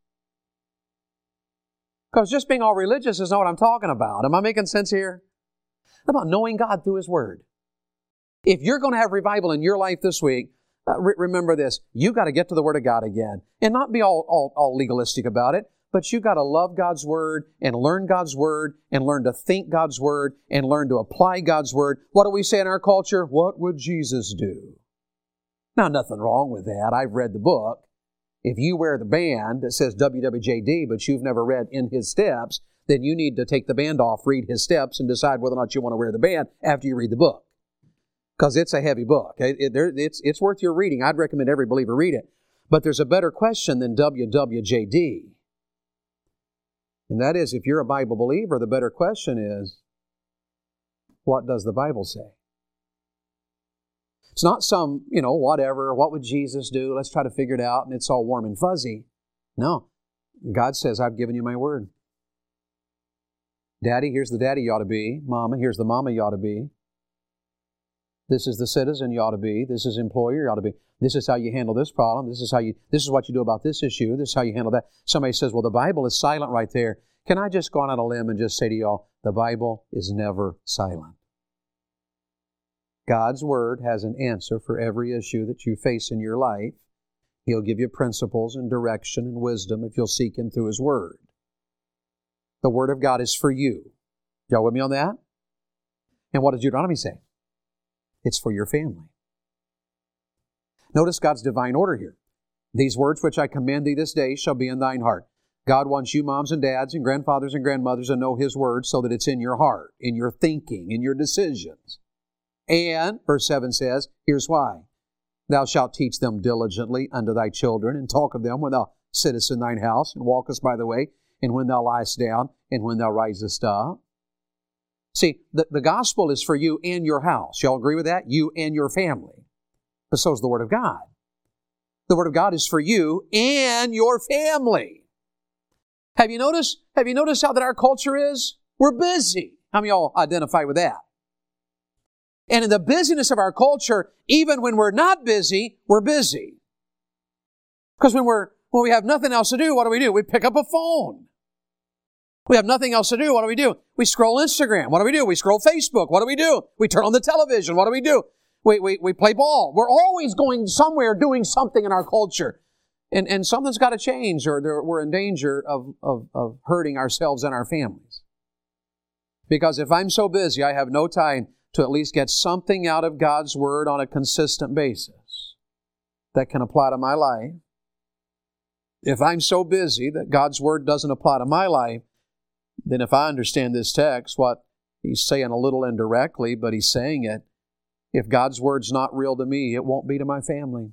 Because just being all religious is not what I'm talking about. Am I making sense here? How about knowing God through His Word? If you're going to have revival in your life this week, remember this. You've got to get to the Word of God again. And not be all legalistic about it, but you've got to love God's Word and learn God's Word and learn to think God's Word and learn to apply God's Word. What do we say in our culture? What would Jesus do? Now, nothing wrong with that. I've read the book. If you wear the band that says WWJD, but you've never read In His Steps, then you need to take the band off, read His Steps, and decide whether or not you want to wear the band after you read the book. Because it's a heavy book. It's worth your reading. I'd recommend every believer read it. But there's a better question than WWJD. And that is, if you're a Bible believer, the better question is, what does the Bible say? It's not some, whatever, what would Jesus do? Let's try to figure it out, and it's all warm and fuzzy. No. God says, I've given you my word. Daddy, here's the daddy you ought to be. Mama, here's the mama you ought to be. This is the citizen you ought to be. This is the employer you ought to be. This is how you handle this problem. This is what you do about this issue. This is how you handle that. Somebody says, well, the Bible is silent right there. Can I just go on a limb and just say to y'all, the Bible is never silent. God's Word has an answer for every issue that you face in your life. He'll give you principles and direction and wisdom if you'll seek Him through His Word. The Word of God is for you. Y'all with me on that? And what does Deuteronomy say? It's for your family. Notice God's divine order here. These words which I command thee this day shall be in thine heart. God wants you moms and dads and grandfathers and grandmothers to know His Word so that it's in your heart, in your thinking, in your decisions. And, verse 7 says, here's why. Thou shalt teach them diligently unto thy children, and talk of them when thou sittest in thine house, and walkest by the way, and when thou liest down, and when thou risest up. See, the gospel is for you and your house. Y'all agree with that? You and your family. But so is the Word of God. The Word of God is for you and your family. Have you noticed how that our culture is? We're busy. How many of y'all identify with that? And in the busyness of our culture, even when we're not busy, we're busy. Because when we have nothing else to do, what do? We pick up a phone. We have nothing else to do. What do? We scroll Instagram. What do? We scroll Facebook. What do? We turn on the television. What do? We play ball. We're always going somewhere, doing something in our culture. And something's got to change, or we're in danger of hurting ourselves and our families. Because if I'm so busy, I have no time to at least get something out of God's Word on a consistent basis that can apply to my life. If I'm so busy that God's Word doesn't apply to my life, then if I understand this text, what he's saying a little indirectly, but he's saying it, if God's Word's not real to me, it won't be to my family.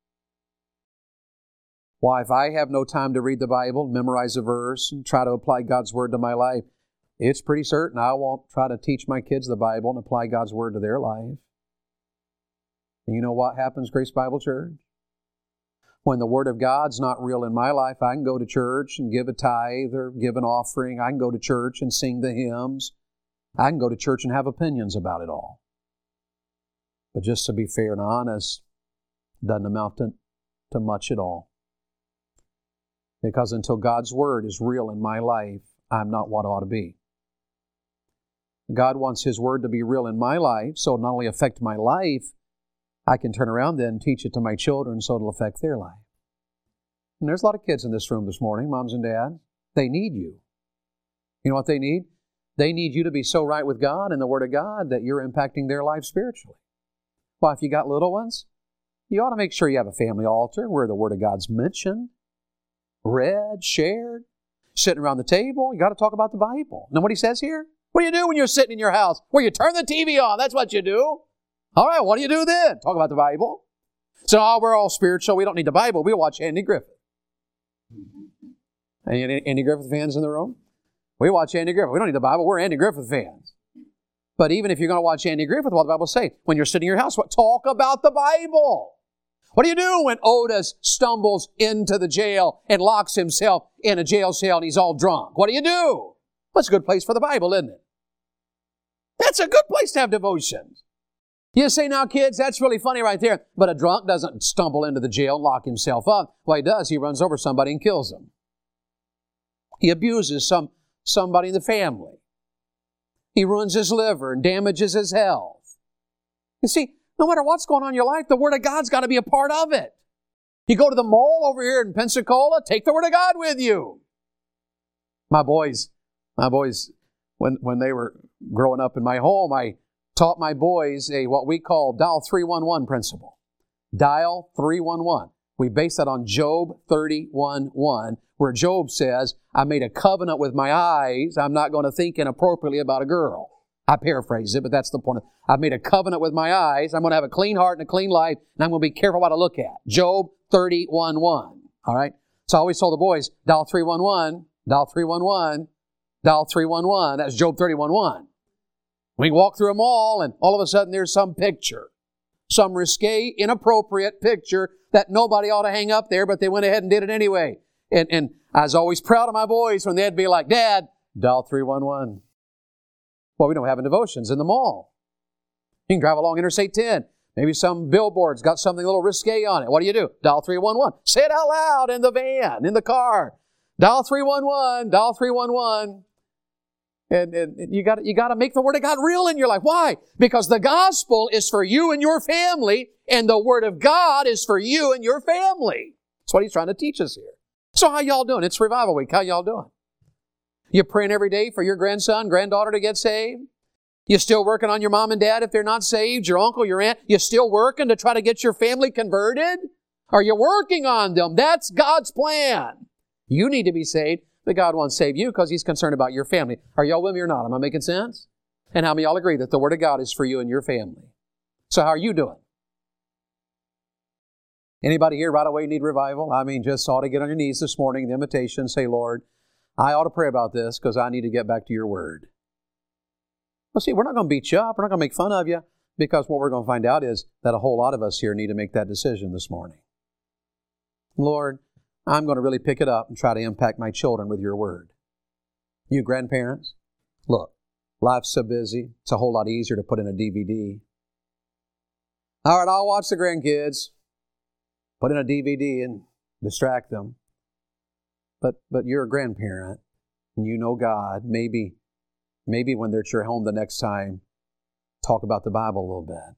Why, if I have no time to read the Bible, memorize a verse, and try to apply God's Word to my life, it's pretty certain I won't try to teach my kids the Bible and apply God's Word to their life. And you know what happens, Grace Bible Church? When the Word of God's not real in my life, I can go to church and give a tithe or give an offering. I can go to church and sing the hymns. I can go to church and have opinions about it all. But just to be fair and honest, it doesn't amount to much at all. Because until God's Word is real in my life, I'm not what I ought to be. God wants His Word to be real in my life, so it'll not only affect my life, I can turn around then and teach it to my children so it'll affect their life. And there's a lot of kids in this room this morning, moms and dads. They need you. You know what they need? They need you to be so right with God and the Word of God that you're impacting their life spiritually. Well, if you got little ones, you ought to make sure you have a family altar where the Word of God's mentioned, read, shared, sitting around the table. You got to talk about the Bible. Know what he says here? What do you do when you're sitting in your house? Well, you turn the TV on. That's what you do. All right, what do you do then? Talk about the Bible. So, we're all spiritual. We don't need the Bible. We'll watch Andy Griffith. Any Andy Griffith fans in the room? We watch Andy Griffith. We don't need the Bible. We're Andy Griffith fans. But even if you're going to watch Andy Griffith, what does the Bible say? When you're sitting in your house, talk about the Bible. What do you do when Otis stumbles into the jail and locks himself in a jail cell and he's all drunk? What do you do? That's a good place for the Bible, isn't it? That's a good place to have devotions. You say, now, kids, that's really funny right there. But a drunk doesn't stumble into the jail and lock himself up. What he does, he runs over somebody and kills them. He abuses somebody in the family. He ruins his liver and damages his health. You see, no matter what's going on in your life, the Word of God's got to be a part of it. You go to the mall over here in Pensacola, take the Word of God with you. My boys, when they were growing up in my home, I taught my boys what we call dial 311 principle. Dial 311. We base that on Job 31:1, where Job says, I made a covenant with my eyes. I'm not going to think inappropriately about a girl. I paraphrase it, but that's the point. I've made a covenant with my eyes. I'm going to have a clean heart and a clean life, and I'm going to be careful what I look at. Job 31:1. All right? So I always told the boys, dial 311, dial 311, dial 311. That's Job 31:1. We walk through a mall, and all of a sudden there's some picture. Some risque, inappropriate picture that nobody ought to hang up there, but they went ahead and did it anyway. And I was always proud of my boys when they'd be like, Dad, dial 311. Well, we don't have devotions in the mall. You can drive along Interstate 10. Maybe some billboard's got something a little risque on it. What do? Dial 311. Say it out loud in the van, in the car. Dial 311, dial 311. And you got to make the Word of God real in your life. Why? Because the gospel is for you and your family, and the Word of God is for you and your family. That's what he's trying to teach us here. So how y'all doing? It's Revival Week. How y'all doing? You praying every day for your grandson, granddaughter to get saved? You still working on your mom and dad if they're not saved? Your uncle, your aunt? You still working to try to get your family converted? Are you working on them? That's God's plan. You need to be saved, but God wants to save you because He's concerned about your family. Are y'all with me or not? Am I making sense? And how many of y'all agree that the Word of God is for you and your family? So how are you doing? Anybody here right away need revival? I mean, just ought to get on your knees this morning, the invitation, say, Lord, I ought to pray about this because I need to get back to your Word. Well, see, we're not going to beat you up. We're not going to make fun of you, because what we're going to find out is that a whole lot of us here need to make that decision this morning. Lord, I'm going to really pick it up and try to impact my children with your Word. You grandparents, look, life's so busy, it's a whole lot easier to put in a DVD. All right, I'll watch the grandkids, put in a DVD and distract them. But you're a grandparent. and you know God, maybe when they're at your home the next time, talk about the Bible a little bit.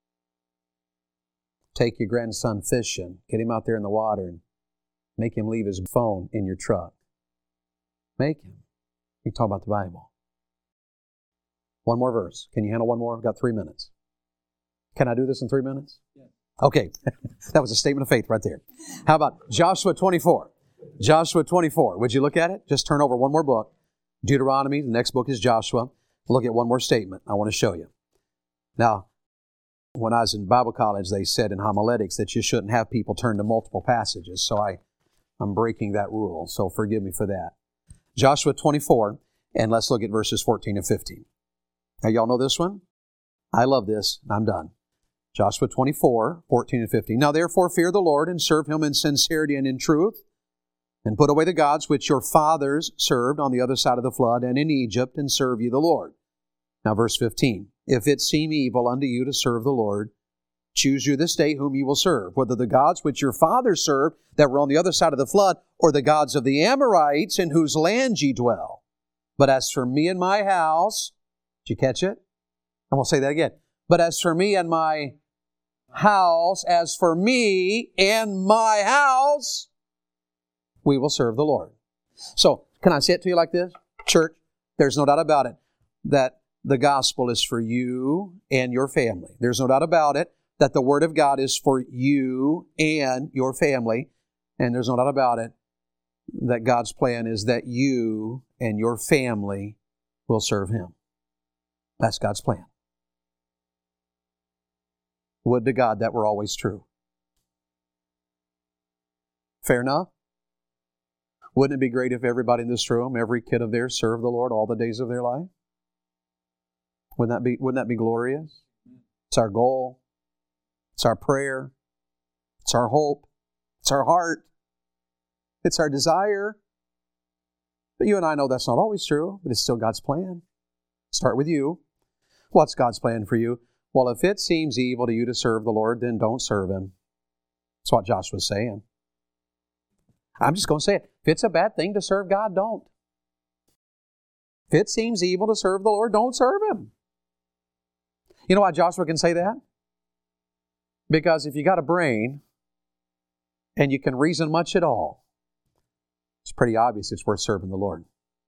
Take your grandson fishing, get him out there in the water, and make him leave his phone in your truck. Make him. You talk about the Bible. One more verse. Can you handle one more? I've got 3 minutes. Can I do this in 3 minutes? Yes. Okay. That was a statement of faith right there. How about Joshua 24? Joshua 24. Would you look at it? Just turn over one more book. Deuteronomy. The next book is Joshua. Look at one more statement I want to show you. Now, when I was in Bible college, they said in homiletics that you shouldn't have people turn to multiple passages. So I'm breaking that rule. So forgive me for that. Joshua 24. And let's look at verses 14 and 15. Now, y'all know this one? I love this. I'm done. Joshua 24, 14 and 15. Now therefore fear the Lord and serve Him in sincerity and in truth, and put away the gods which your fathers served on the other side of the flood and in Egypt, and serve ye the Lord. Now verse 15. If it seem evil unto you to serve the Lord, choose you this day whom you will serve, whether the gods which your fathers served that were on the other side of the flood, or the gods of the Amorites in whose land ye dwell. But as for me and my house, did you catch it? And we'll say that again. But as for me and my house, as for me and my house, we will serve the Lord. So, can I say it to you like this? Church, there's no doubt about it that the gospel is for you and your family. There's no doubt about it that the Word of God is for you and your family. And there's no doubt about it that God's plan is that you and your family will serve Him. That's God's plan. Would to God that were always true. Fair enough? Wouldn't it be great if everybody in this room, every kid of theirs, served the Lord all the days of their life? Wouldn't that be glorious? It's our goal. It's our prayer. It's our hope. It's our heart. It's our desire. But you and I know that's not always true, but it's still God's plan. Start with you. What's God's plan for you? Well, if it seems evil to you to serve the Lord, then don't serve Him. That's what Joshua's saying. I'm just going to say it. If it's a bad thing to serve God, don't. If it seems evil to serve the Lord, don't serve Him. You know why Joshua can say that? Because if you got a brain and you can reason much at all, it's pretty obvious it's worth serving the Lord.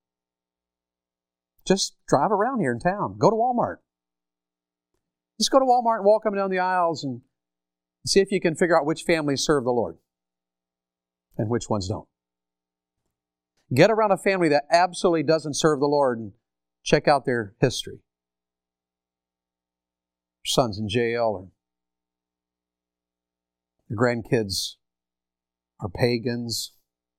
Just drive around here in town. Go to Walmart. Just go to Walmart and walk up and down the aisles and see if you can figure out which families serve the Lord and which ones don't. Get around a family that absolutely doesn't serve the Lord and check out their history. Your son's in jail, or your grandkids are pagans.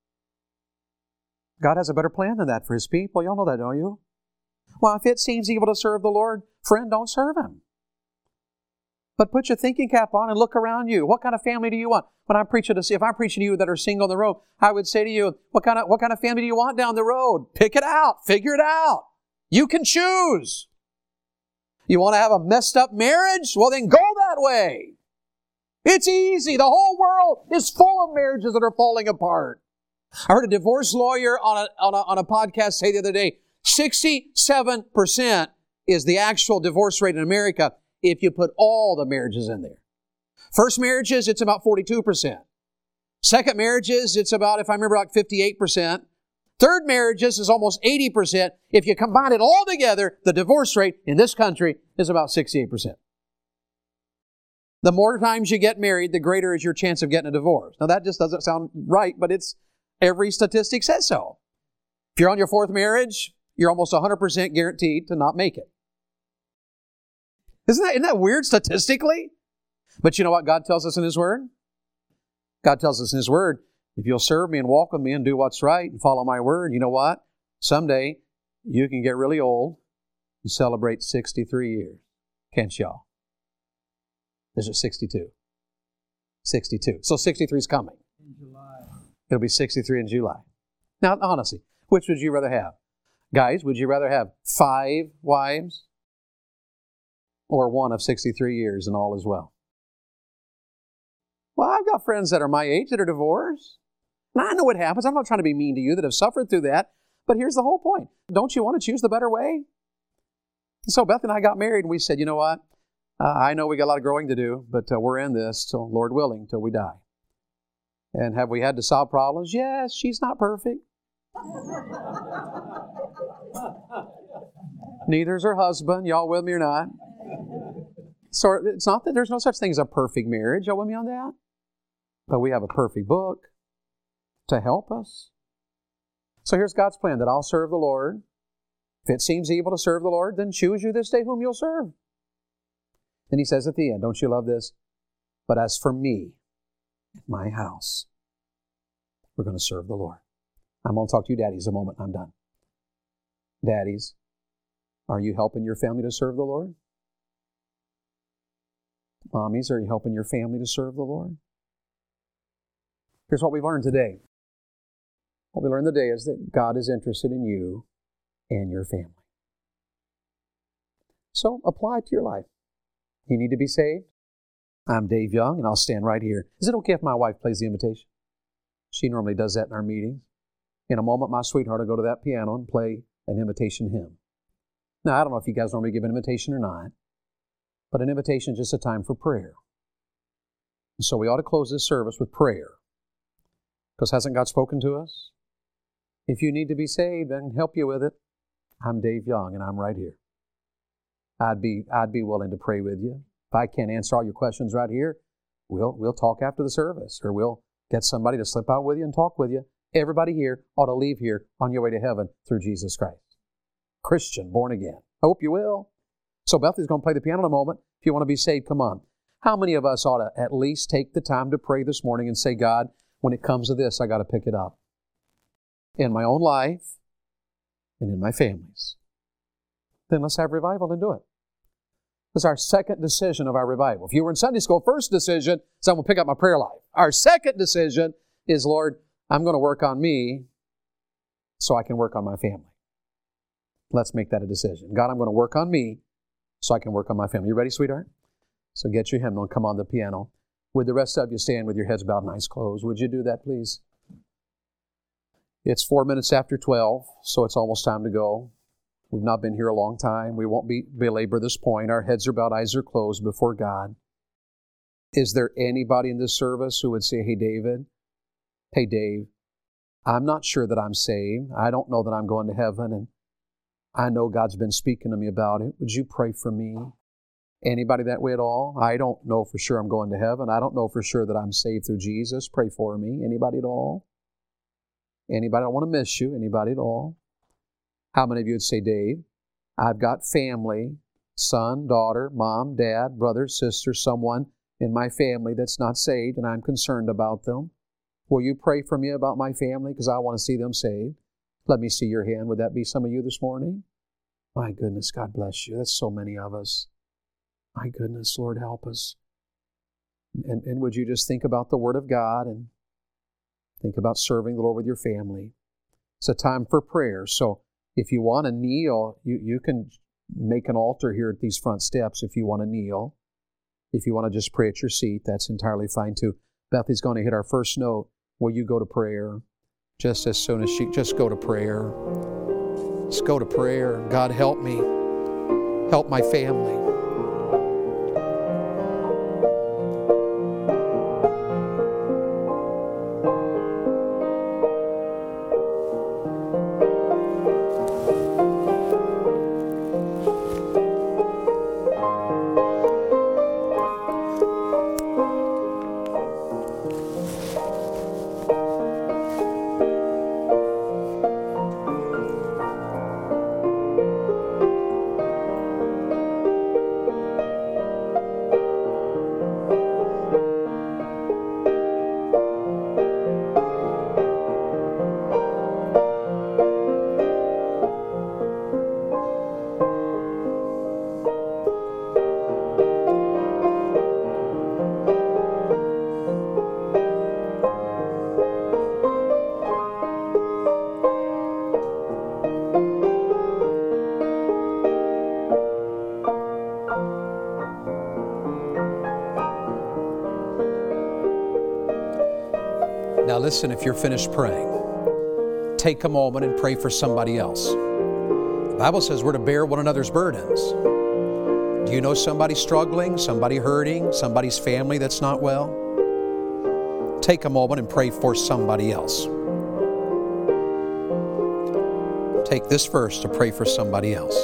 God has a better plan than that for His people. Y'all know that, don't you? Well, if it seems evil to serve the Lord, friend, don't serve Him. But put your thinking cap on and look around you. What kind of family do you want? If I'm preaching to you that are single on the road, I would say to you, what kind of family do you want down the road? Pick it out. Figure it out. You can choose. You want to have a messed up marriage? Well, then go that way. It's easy. The whole world is full of marriages that are falling apart. I heard a divorce lawyer on a podcast say the other day, 67% is the actual divorce rate in America if you put all the marriages in there. First marriages, it's about 42%. Second marriages, it's about, if I remember, like 58%. Third marriages is almost 80%. If you combine it all together, the divorce rate in this country is about 68%. The more times you get married, the greater is your chance of getting a divorce. Now that just doesn't sound right, but every statistic says so. If you're on your fourth marriage, you're almost 100% guaranteed to not make it. Isn't that weird statistically? But you know what God tells us in His Word? God tells us in His Word, if you'll serve Me and walk with Me and do what's right and follow My Word, you know what? Someday you can get really old and celebrate 63 years. Can't y'all? Is it 62? 62. So 63 is coming. In July. It'll be 63 in July. Now, honestly, which would you rather have? Guys, would you rather have 5 wives or one of 63 years and all is well? Well, I've got friends that are my age that are divorced. Now, I know what happens. I'm not trying to be mean to you that have suffered through that. But here's the whole point. Don't you want to choose the better way? So Beth and I got married, and we said, you know what? I know we got a lot of growing to do, but we're in this, till Lord willing, till we die. And have we had to solve problems? Yes, she's not perfect. Neither is her husband. Y'all with me or not? So it's not that there's no such thing as a perfect marriage. Y'all with me on that? But we have a perfect book to help us. So here's God's plan, that I'll serve the Lord. If it seems evil to serve the Lord, then choose you this day whom you'll serve. Then he says at the end, don't you love this? But as for me, my house, we're going to serve the Lord. I'm going to talk to you daddies a moment. I'm done. Daddies, are you helping your family to serve the Lord? Mommies, are you helping your family to serve the Lord? Here's what we learned today. What we learned today is that God is interested in you and your family. So apply it to your life. You need to be saved? I'm Dave Young, and I'll stand right here. Is it okay if my wife plays the invitation? She normally does that in our meetings. In a moment, my sweetheart will go to that piano and play an invitation hymn. Now, I don't know if you guys normally give an invitation or not, but an invitation is just a time for prayer. And so we ought to close this service with prayer. Because hasn't God spoken to us? If you need to be saved, I can help you with it. I'm Dave Young, and I'm right here. I'd be willing to pray with you. If I can't answer all your questions right here, we'll talk after the service, or we'll get somebody to slip out with you and talk with you. Everybody here ought to leave here on your way to heaven through Jesus Christ. Christian, born again. I hope you will. So Bethany's going to play the piano in a moment. If you want to be saved, come on. How many of us ought to at least take the time to pray this morning and say, God, when it comes to this, I got to pick it up in my own life and in my family's. Then let's have revival and do it. This is our second decision of our revival. If you were in Sunday school, first decision is I'm going to pick up my prayer life. Our second decision is, Lord, I'm going to work on me so I can work on my family. Let's make that a decision. God, I'm going to work on me so I can work on my family. You ready, sweetheart? So get your hymnal and come on the piano. Would the rest of you stand with your heads bowed and eyes closed? Would you do that, please? It's 4 minutes after 12, so it's almost time to go. We've not been here a long time. We won't belabor this point. Our heads are bowed, eyes are closed before God. Is there anybody in this service who would say, hey, Dave, I'm not sure that I'm saved. I don't know that I'm going to heaven, and I know God's been speaking to me about it. Would you pray for me? Anybody that way at all? I don't know for sure I'm going to heaven. I don't know for sure that I'm saved through Jesus. Pray for me. Anybody at all? Anybody? I don't want to miss you. Anybody at all? How many of you would say, Dave, I've got family, son, daughter, mom, dad, brother, sister, someone in my family that's not saved, and I'm concerned about them. Will you pray for me about my family because I want to see them saved? Let me see your hand. Would that be some of you this morning? My goodness, God bless you. That's so many of us. My goodness, Lord, help us. And would you just think about the Word of God and think about serving the Lord with your family? It's a time for prayer. So if you want to kneel, you can make an altar here at these front steps if you want to kneel. If you want to just pray at your seat, that's entirely fine too. Bethy's going to hit our first note. Will you go to prayer? Just as soon as she, just go to prayer. Just go to prayer. God, help me. Help my family. Now listen, if you're finished praying, take a moment and pray for somebody else. The Bible says we're to bear one another's burdens. Do you know somebody struggling, somebody hurting, somebody's family that's not well? Take a moment and pray for somebody else. Take this verse to pray for somebody else.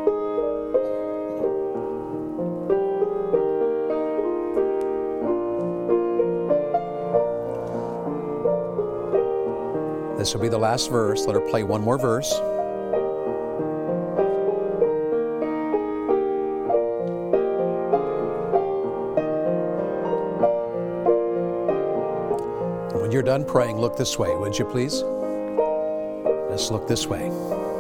This will be the last verse. Let her play one more verse. And when you're done praying, look this way, would you please? Just look this way.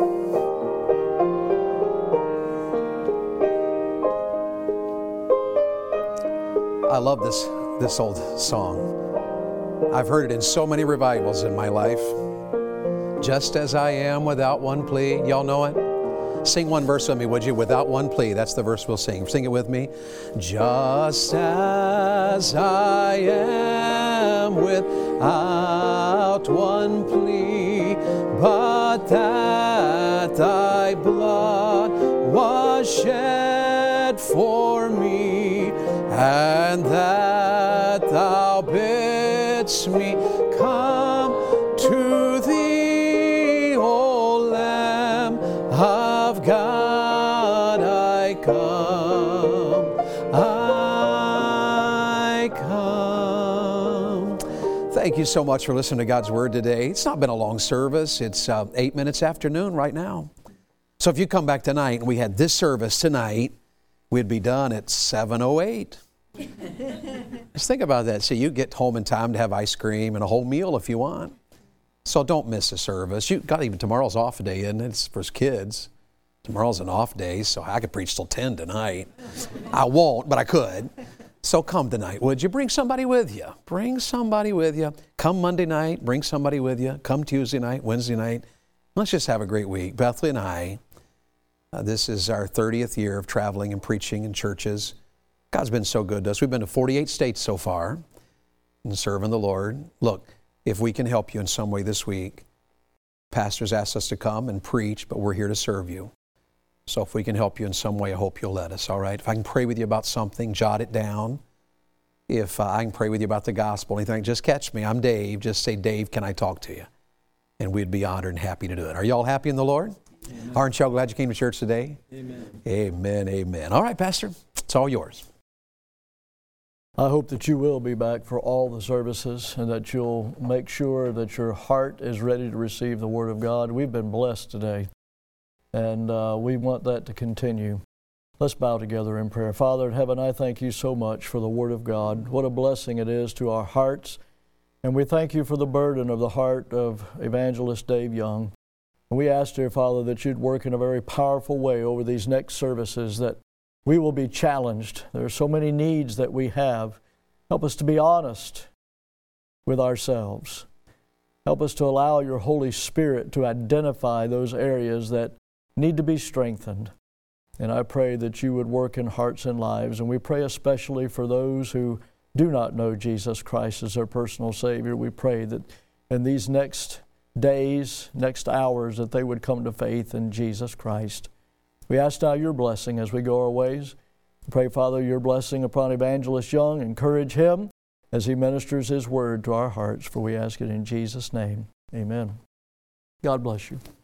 I love this old song. I've heard it in so many revivals in my life. Just as I am without one plea. Y'all know it? Sing one verse with me, would you? Without one plea. That's the verse we'll sing. Sing it with me. Just as I am without one plea, but that thy blood was shed for me, and that thou bidst me come to thee, O Lamb of God, I come, I come. Thank you so much for listening to God's Word today. It's not been a long service. It's 8 minutes after noon right now. So if you come back tonight and we had this service tonight, we'd be done at 7:08. Just think about that. So you get home in time to have ice cream and a whole meal if you want. So don't miss a service. You got even tomorrow's off day, isn't it? It's for kids. Tomorrow's an off day, so I could preach till 10 tonight. I won't, but I could. So come tonight, would you? Bring somebody with you. Bring somebody with you. Come Monday night, bring somebody with you. Come Tuesday night, Wednesday night. Let's just have a great week. Bethany and I, this is our 30th year of traveling and preaching in churches. God's been so good to us. We've been to 48 states so far and serving the Lord. Look, if we can help you in some way this week, pastors asked us to come and preach, but we're here to serve you. So if we can help you in some way, I hope you'll let us, all right? If I can pray with you about something, jot it down. If I can pray with you about the gospel, anything, just catch me. I'm Dave. Just say, Dave, can I talk to you? And we'd be honored and happy to do it. Are you all happy in the Lord? Amen. Aren't y'all glad you came to church today? Amen. Amen, amen. All right, Pastor, it's all yours. I hope that you will be back for all the services and that you'll make sure that your heart is ready to receive the Word of God. We've been blessed today, and we want that to continue. Let's bow together in prayer. Father in heaven, I thank you so much for the Word of God. What a blessing it is to our hearts, and we thank you for the burden of the heart of Evangelist Dave Young. And we ask, dear Father, that you'd work in a very powerful way over these next services, that we will be challenged. There are so many needs that we have. Help us to be honest with ourselves. Help us to allow your Holy Spirit to identify those areas that need to be strengthened. And I pray that you would work in hearts and lives. And we pray especially for those who do not know Jesus Christ as their personal Savior. We pray that in these next days, next hours, that they would come to faith in Jesus Christ. We ask now your blessing as we go our ways. Pray, Father, your blessing upon Evangelist Young. Encourage him as he ministers his word to our hearts, for we ask it in Jesus' name. Amen. God bless you.